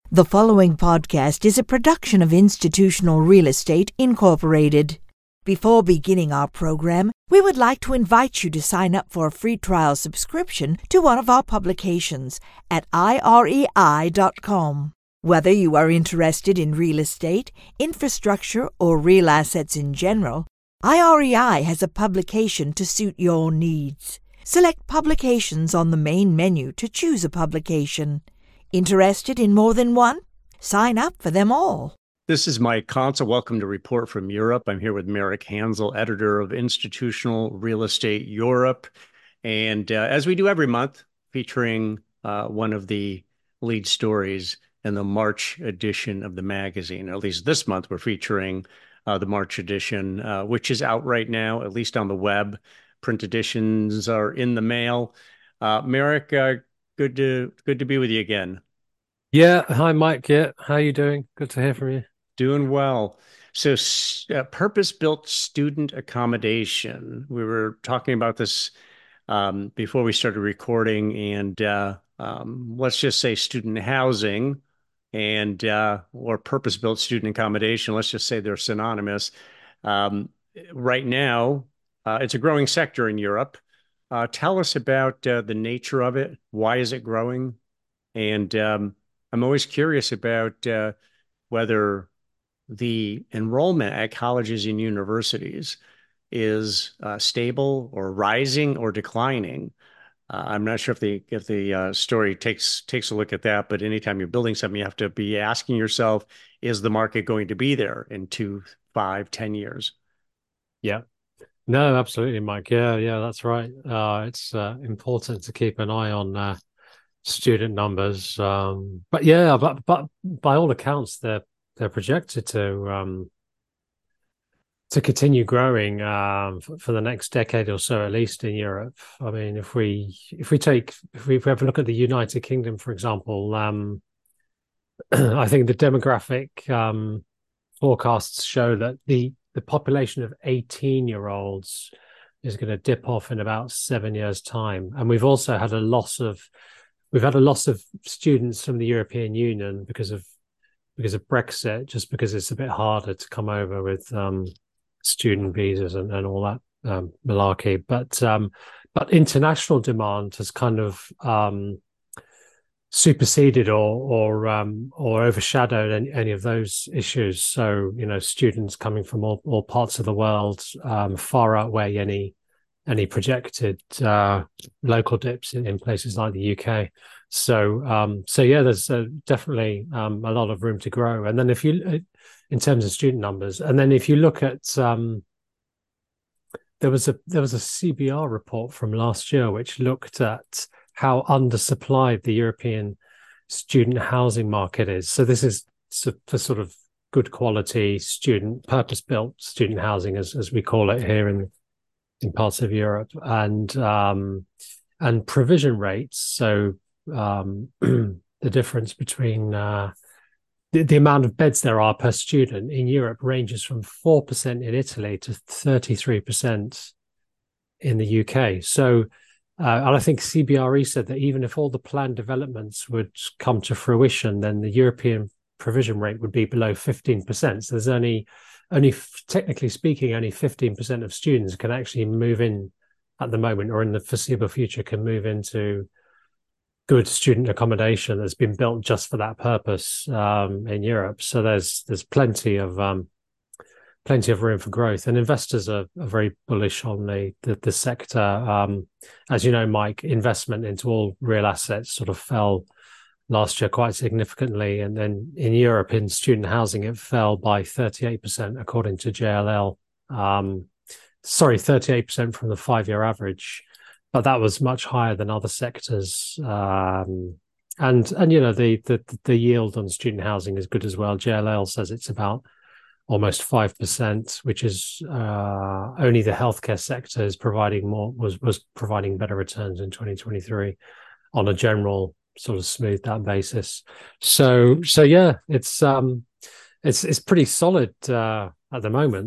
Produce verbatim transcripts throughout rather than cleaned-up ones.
The following podcast is a production of Institutional Real Estate Incorporated. Before beginning our program, we would like to invite you to sign up for a free trial subscription to one of our publications at I R E I dot com. Whether you are interested in real estate, infrastructure, or real assets in general, I R E I has a publication to suit your needs. Select Publications on the main menu to choose a publication. Interested in more than one? Sign up for them all. This is Mike Consul. Welcome to Report from Europe. I'm here with Marek Hansel, editor of Institutional Real Estate Europe. And uh, as we do every month, featuring uh, one of the lead stories in the March edition of the magazine. At least this month, we're featuring uh, the March edition, uh, which is out right now, at least on the web. Print editions are in the mail. Uh, Marek, uh, good to good to be with you again. Yeah. Hi, Mike. Yeah. How are you doing? Good to hear from you. Doing well. So uh, purpose-built student accommodation. We were talking about this um, before we started recording, and uh, um, let's just say student housing and uh, or purpose-built student accommodation. Let's just say they're synonymous. Um, right now, uh, it's a growing sector in Europe. Uh, tell us about uh, the nature of it. Why is it growing? And um, I'm always curious about uh, whether the enrollment at colleges and universities is uh, stable or rising or declining. Uh, I'm not sure if the if the uh, story takes takes a look at that, but anytime you're building something, you have to be asking yourself, is the market going to be there in two, five, ten years? Yeah. No, absolutely, Mike. Yeah, yeah, that's right. Uh, it's uh, important to keep an eye on uh, student numbers. Um, but yeah, but but by all accounts, they're they're projected to um, to continue growing um, for, for the next decade or so, at least in Europe. I mean, if we if we take if we, if we have a look at the United Kingdom, for example, um, I think the demographic um, forecasts show that the the population of eighteen-year-olds is going to dip off in about seven years' time, and we've also had a loss of we've had a loss of students from the European Union because of because of Brexit, just because it's a bit harder to come over with um, student visas and, and all that um, malarkey. But um, but international demand has kind of um, superseded or or um, or overshadowed any, any of those issues. So you know, students coming from all, all parts of the world um, far outweigh any any projected uh, local dips in, in places like the U K. So, um, so yeah, there's uh, definitely um, a lot of room to grow. And then if you, in terms of student numbers, and then if you look at, um, there was a there was a C B R report from last year which looked at how undersupplied the European student housing market is. So this is for sort of good quality student, purpose-built student housing, as as we call it here in in parts of Europe, and um, and provision rates. So um, the difference between uh, the, the amount of beds there are per student in Europe ranges from four percent in Italy to thirty-three percent in the U K. So, uh, and I think C B R E said that even if all the planned developments would come to fruition, then the European provision rate would be below fifteen percent. So there's only Only technically speaking, only fifteen percent of students can actually move in at the moment, or in the foreseeable future, can move into good student accommodation that's been built just for that purpose um, in Europe. So there's there's plenty of um, plenty of room for growth, and investors are, are very bullish on the the, the sector. Um, as you know, Mike, investment into all real assets sort of fell last year quite significantly, and then in Europe, in student housing, it fell by thirty-eight percent according to J L L. Um, sorry, thirty-eight percent from the five-year average, but that was much higher than other sectors. Um, and and you know the, the the yield on student housing is good as well. J L L says it's about almost five percent, which is uh, only the healthcare sector is providing more was was providing better returns in twenty twenty-three on a general sort of smooth that basis. So so yeah, it's um it's it's pretty solid uh, at the moment.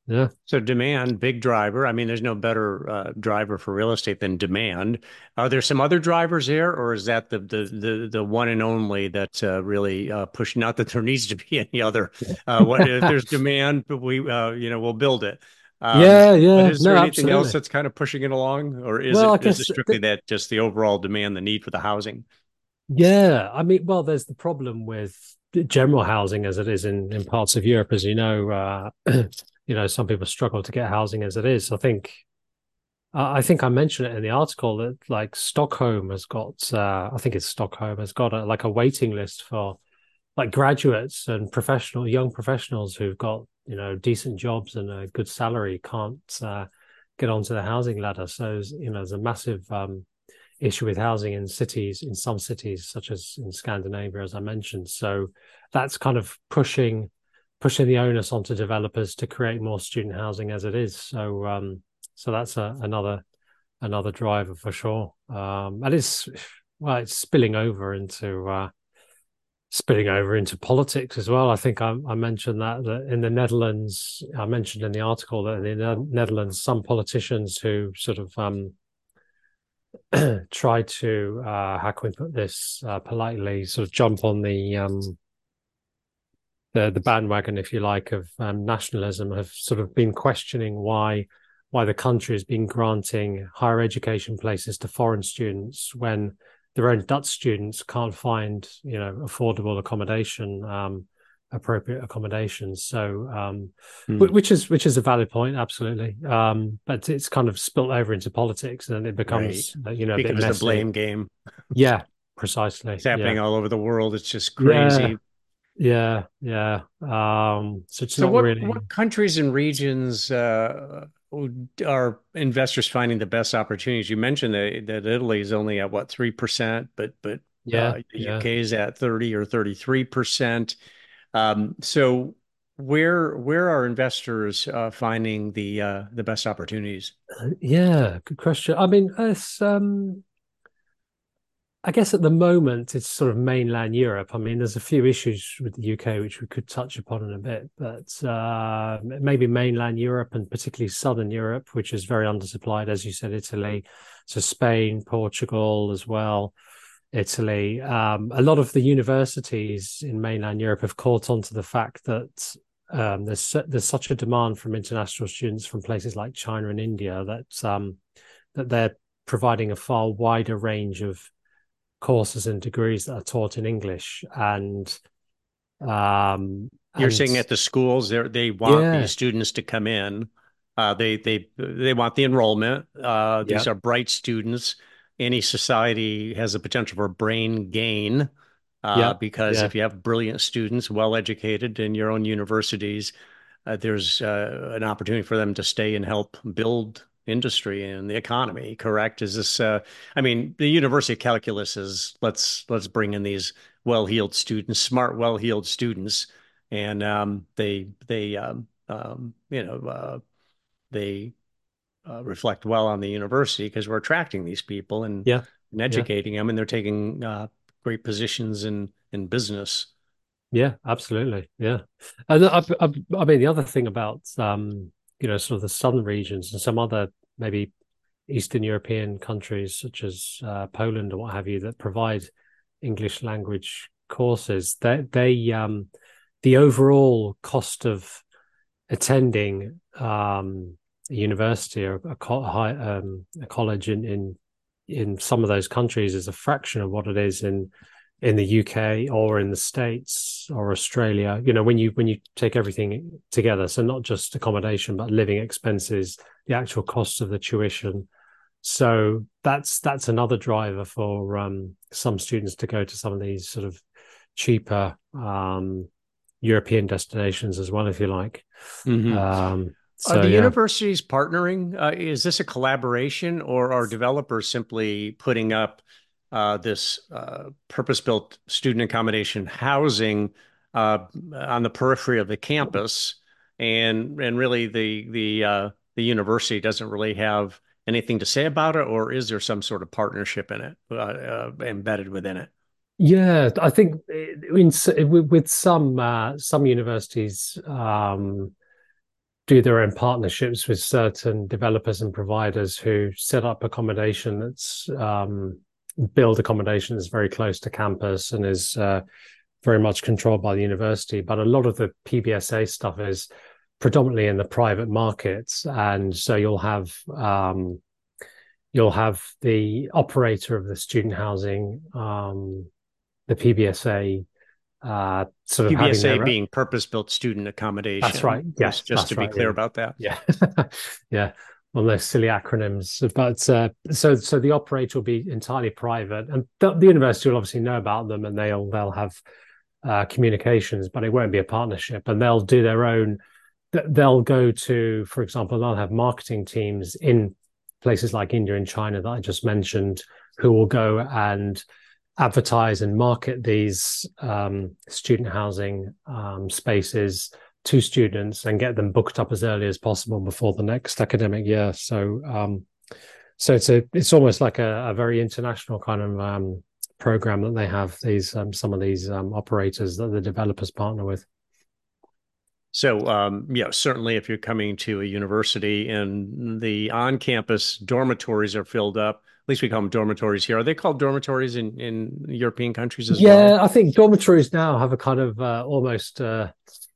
Yeah. So demand, big driver. I mean, there's no better uh, driver for real estate than demand. Are there some other drivers there, or is that the the the, the one and only that uh, really uh, push? Not that there needs to be any other. Uh, what if there's demand? But we, uh, you know, we'll build it. Um, Yeah, but yeah. is No, there anything else absolutely. that's kind of pushing it along, or is Well, it I is it guess strictly th that just the overall demand, the need for the housing? yeah, I mean, well, there's the problem with general housing as it is in in parts of Europe, as you know. Uh, you know, some people struggle to get housing as it is. I think Uh, I think I mentioned it in the article that like Stockholm has got, uh, I think it's Stockholm has got a, like a waiting list for like graduates and professional young professionals who've got, you know, decent jobs and a good salary can't uh, get onto the housing ladder. So, you know, there's a massive um, issue with housing in cities, in some cities, such as in Scandinavia, as I mentioned. So that's kind of pushing pushing the onus onto developers to create more student housing as it is. So um, so that's a, another another driver for sure. Um, and it's well, it's spilling over into uh, spilling over into politics as well. I think I, I mentioned that, that in the Netherlands, I mentioned in the article that in the Netherlands, some politicians who sort of um, try to uh, how can we put this uh, politely, sort of jump on the um, the the bandwagon, if you like, of um, nationalism, have sort of been questioning why why the country has been granting higher education places to foreign students when their own Dutch students can't find, you know, affordable accommodation, um, appropriate accommodations. So, um, Hmm. which is which is a valid point, absolutely. Um, but it's kind of spilt over into politics, and it Right. becomes, you know, a bit Becomes the messy. blame game. Yeah, It's precisely. Yeah, happening all over the world. It's just yeah, crazy. yeah, yeah. Um, so it's So not what really. what countries and regions uh, are investors finding the best opportunities? You mentioned that, that Italy is only at what, three percent, but but Yeah, uh, the yeah. U K is at thirty or thirty-three percent. Um, so where where are investors uh, finding the uh, the best opportunities? Yeah, good question. I mean, it's um I guess at the moment it's sort of mainland Europe. I mean, there's a few issues with the U K which we could touch upon in a bit, but uh maybe mainland Europe and particularly southern Europe, which is very undersupplied, as you said, Italy, so Spain, Portugal as well. Italy. Um, a lot of the universities in mainland Europe have caught on to the fact that um, there's there's such a demand from international students from places like China and India that um, that they're providing a far wider range of courses and degrees that are taught in English and um, You're and saying at the schools, they they want these yeah, students to come in. Uh, they they they want the enrollment. Uh, these yeah, are bright students. Any society has the potential for brain gain uh, yeah, because yeah, if you have brilliant students, well educated in your own universities, uh, there's uh, an opportunity for them to stay and help build industry and the economy. Correct? Is this? Uh, I mean, the University of Calculus is let's let's bring in these well-heeled students, smart, well-heeled students, and um, they they um, um, you know uh, they uh, reflect well on the university because we're attracting these people and, yeah, and yeah. educating them, and they're taking uh, great positions in in business. Yeah, absolutely. Yeah. And I, I, I mean, the other thing about, um, you know, sort of the southern regions and some other maybe Eastern European countries such as uh, Poland or what have you that provide English language courses, they, they, um, the overall cost of attending um, a university or a, co high, um, a college in, in in some of those countries is a fraction of what it is in in the U K or in the States or Australia. You know, when you when you take everything together, so not just accommodation but living expenses, the actual cost of the tuition. So that's that's another driver for um, some students to go to some of these sort of cheaper um, European destinations as well, if you like. Mm-hmm. Um, Are so the yeah, universities partnering? Uh, is this a collaboration, or are developers simply putting up uh, this uh, purpose-built student accommodation housing uh, on the periphery of the campus, and and really the the uh, the university doesn't really have anything to say about it, or is there some sort of partnership in it uh, uh, embedded within it? yeah. I think in with, with some uh, some universities. Um, do their own partnerships with certain developers and providers who set up accommodation that's um, build accommodation that's very close to campus and is uh, very much controlled by the university. But a lot of the P B S A stuff is predominantly in the private markets, and so you'll have um, you'll have the operator of the student housing, um, the P B S A. Uh, sort of P B S A having their, being purpose-built student accommodation. That's right. Yes, just, just that's to be right, clear yeah. about that. Yeah, yeah. One of those silly acronyms. But uh, so, so the operator will be entirely private, and the, the university will obviously know about them, and they'll they'll have uh, communications, but it won't be a partnership, and they'll do their own. They'll go to, for example, they'll have marketing teams in places like India and China that I just mentioned, who will go and advertise and market these um, student housing um, spaces to students and get them booked up as early as possible before the next academic year. So, um, so it's a it's almost like a, a very international kind of um, program that they have. These um, some of these um, operators that the developers partner with. So, um, yeah, certainly if you're coming to a university and the on-campus dormitories are filled up, at least we call them dormitories here. Are they called dormitories in, in European countries as yeah, well? Yeah, I think dormitories now have a kind of uh, almost uh,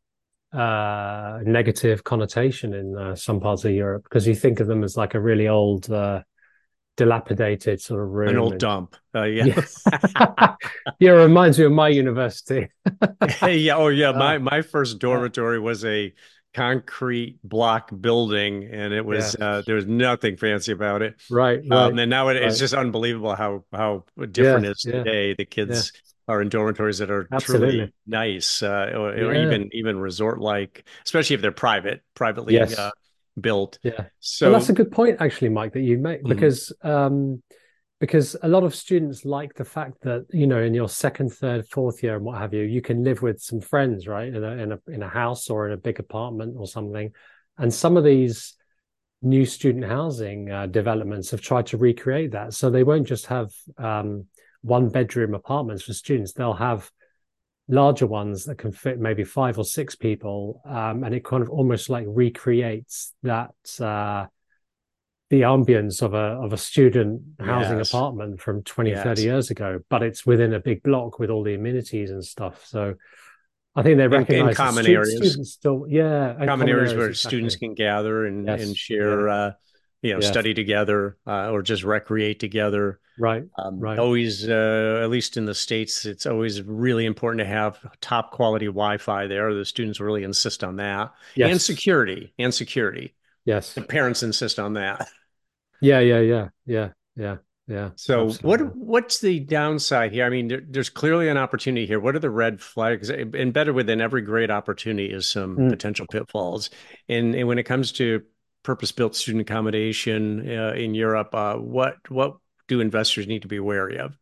uh, negative connotation in uh, some parts of Europe, because you think of them as like a really old, uh, dilapidated sort of room. An old and, dump. Uh, yeah. Yeah. Yeah, it reminds me of my university. yeah. Oh, yeah. My my first dormitory was a concrete block building, and it was yeah. uh, there was nothing fancy about it. Right. Right. Um, and now it, right. it's just unbelievable how how different yeah, it is yeah, today. The kids yeah. are in dormitories that are Absolutely. truly nice, uh, or, yeah. or even even resort like, especially if they're private, privately yes. uh, built. Yeah. So well, that's a good point, actually, Mike, that you make, because mm-hmm. um, because a lot of students like the fact that, you know, in your second, third, fourth year and what have you, you can live with some friends, right, in a in a in a house or in a big apartment or something. And some of these new student housing uh, developments have tried to recreate that, so they won't just have um, one bedroom apartments for students. They'll have larger ones that can fit maybe five or six people, um, and it kind of almost like recreates that. Uh, the ambience of a of a student housing yes. apartment from twenty, yes. thirty years ago, but it's within a big block with all the amenities and stuff. So I think they recognize in, in common stu- areas, students still, yeah, common, common areas, areas where exactly. students can gather and, yes. and share, yeah. uh, you know, yes. study together uh, or just recreate together. Right, um, right. Always, uh, at least in the States, it's always really important to have top quality Wi-Fi there. The students really insist on that, yes. and security, and security. Yes, the parents insist on that. Yeah, yeah, yeah, yeah, yeah, yeah. So absolutely. what what's the downside here? I mean, there, there's clearly an opportunity here. What are the red flags? Embedded within every great opportunity is some mm. potential pitfalls. And, and when it comes to purpose-built student accommodation uh, in Europe, uh, what what do investors need to be wary of?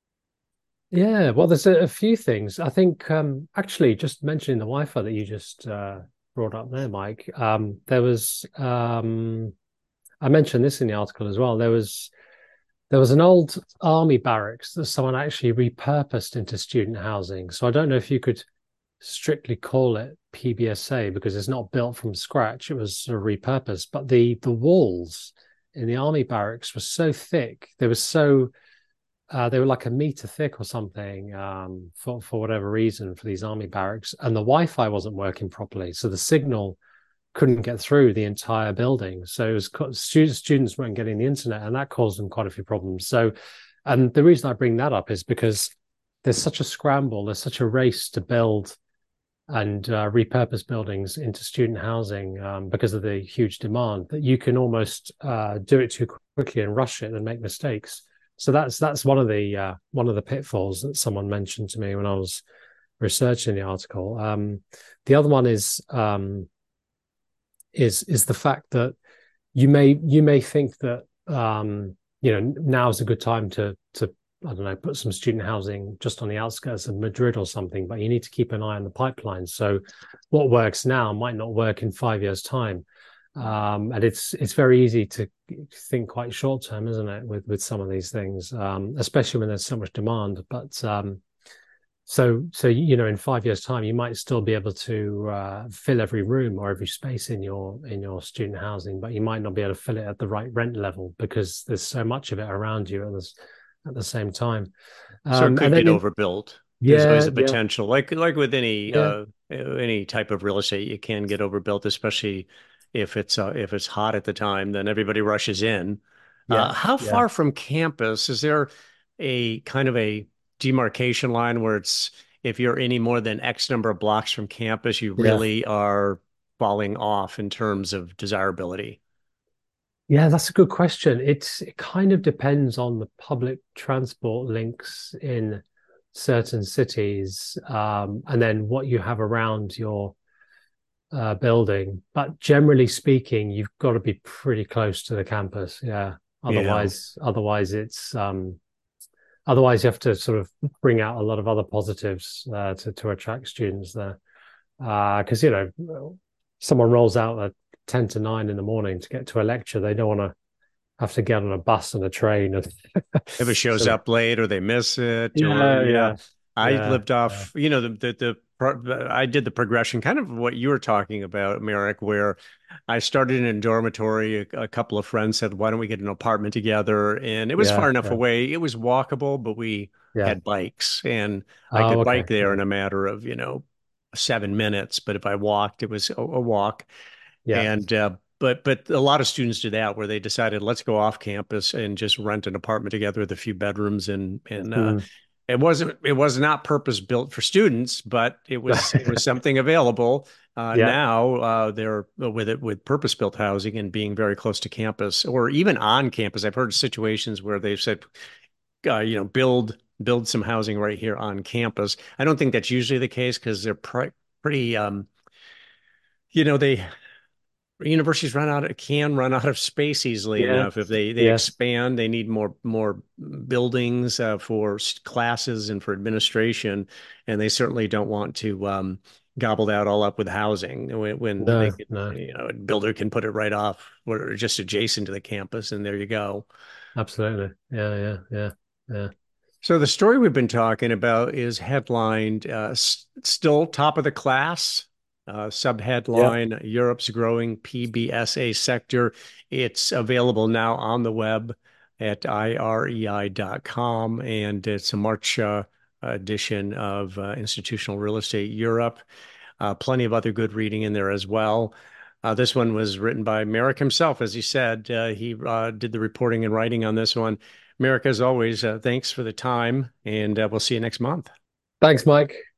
Yeah, well, there's a, a few things. I think um, actually just mentioning the Wi-Fi that you just uh, brought up there, Mike, um, there was... Um, I mentioned this in the article as well. There was there was an old army barracks that someone actually repurposed into student housing. So I don't know if you could strictly call it P B S A because it's not built from scratch. It was sort of repurposed. But the the walls in the army barracks were so thick. They were so uh, they were like a meter thick or something um, for for whatever reason for these army barracks, and the Wi-Fi wasn't working properly. So the signal couldn't get through the entire building. So it was students, students weren't getting the internet, and that caused them quite a few problems. So, and the reason I bring that up is because there's such a scramble, there's such a race to build and uh, repurpose buildings into student housing um, because of the huge demand that you can almost uh, do it too quickly and rush it and make mistakes. So that's that's one of the uh, one of the pitfalls that someone mentioned to me when I was researching the article. Um, the other one is um, is is the fact that you may you may think that um, you know now is a good time to to I don't know put some student housing just on the outskirts of Madrid or something, but you need to keep an eye on the pipeline. So what works now might not work in five years' time, um, and it's it's very easy to think quite short term, isn't it, with with some of these things, um, especially when there's so much demand. But um, So, so you know, in five years' time, you might still be able to uh, fill every room or every space in your in your student housing, but you might not be able to fill it at the right rent level because there's so much of it around you at the, at the same time. So it Um, and could then, get in, overbuilt. There's always yeah, a yeah, potential, like like with any yeah, uh any type of real estate, you can get overbuilt, especially if it's uh, if it's hot at the time, then everybody rushes in. Uh, yeah, how yeah, far from campus is there a kind of a demarcation line where it's if you're any more than X number of blocks from campus, you yeah. really are falling off in terms of desirability? Yeah, that's a good question. It's it kind of depends on the public transport links in certain cities, um, and then what you have around your uh, building. But generally speaking, you've got to be pretty close to the campus. Yeah. Yeah. Otherwise, otherwise it's um, otherwise you have to sort of bring out a lot of other positives uh, to to attract students there. Because uh, you know, someone rolls out at ten to nine in the morning to get to a lecture, they don't want to have to get on a bus and a train and If it shows sort of up late or they miss it, or yeah, yeah, yeah, I yeah, lived yeah, off, you know, the the, the pro- I did the progression, kind of what you were talking about, Merrick, where I started in a dormitory. A, a couple of friends said, "Why don't we get an apartment together?" And it was far yeah, enough yeah, away; it was walkable, but we yeah. had bikes, and I Oh, could okay, bike there yeah, in a matter of, you know, seven minutes. But if I walked, it was a, a walk. yeah. And uh, but but a lot of students do that where they decided let's go off campus and just rent an apartment together with a few bedrooms and and uh, Mm. it wasn't it was not purpose built for students, but it was it was something available. Uh, Yeah, now uh, they're with it with purpose built housing and being very close to campus or even on campus. I've heard situations where they've said, uh, you know, build build some housing right here on campus. I don't think that's usually the case because they're pr pretty um, you know, they universities run out of, can run out of space easily yeah, enough. If they they yes, expand, they need more more buildings uh, for classes and for administration, and they certainly don't want to um, gobble that all up with housing when, when they no, could, no, you know, a builder can put it right off or just adjacent to the campus, and there you go. absolutely, yeah, yeah, yeah, yeah, So the story we've been talking about is headlined uh, s- "Still Top of the Class." Uh, yeah. subheadline: Europe's growing P B S A sector. It's available now on the web at I R E I dot com, and it's a March uh, edition of uh, Institutional Real Estate Europe. Uh, plenty of other good reading in there as well. Uh, this one was written by Merrick himself, as he said. Uh, he uh, did the reporting and writing on this one. Merrick, as always, uh, thanks for the time, and uh, we'll see you next month. Thanks, Mike.